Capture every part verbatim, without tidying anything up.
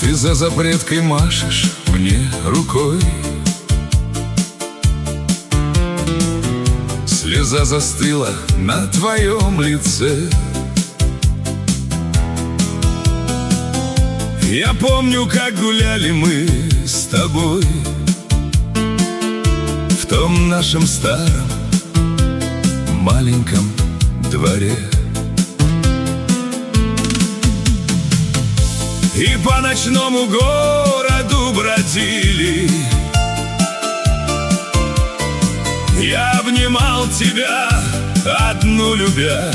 Ты за запреткой машешь мне рукой. Слеза застыла на твоем лице. Я помню, как гуляли мы с тобой в том нашем старом маленьком дворе. И по ночному городу бродили. Я обнимал тебя, одну любя.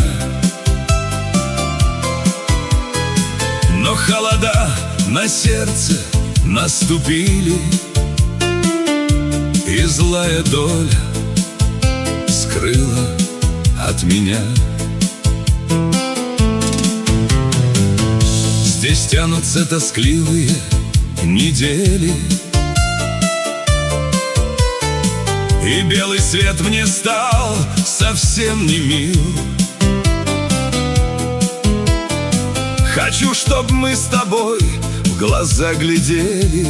Но холода на сердце наступили, и злая доля скрыла от меня. Здесь тянутся тоскливые недели, и белый свет мне стал совсем не мил. Хочу, чтоб мы с тобой в глаза глядели,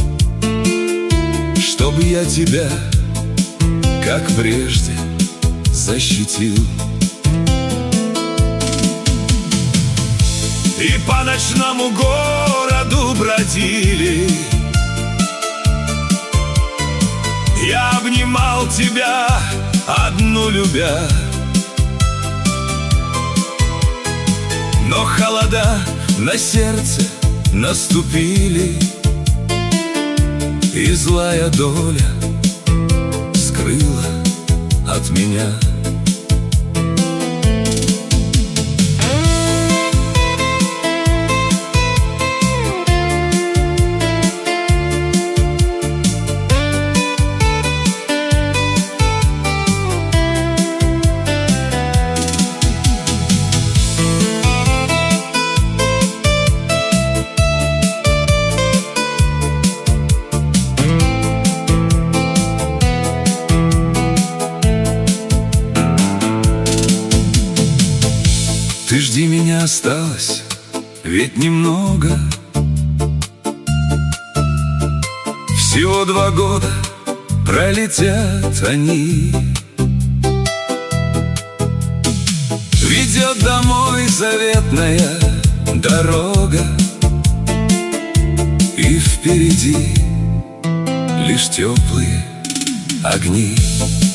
чтоб я тебя, как прежде, защитил. И по ночному городу бродили. Я обнимал тебя, одну любя. Но холода на сердце наступили, и злая доля скрыла от меня. Ты жди меня, осталось ведь немного. Всего два года пролетят они. Ведет домой заветная дорога, и впереди лишь теплые огни.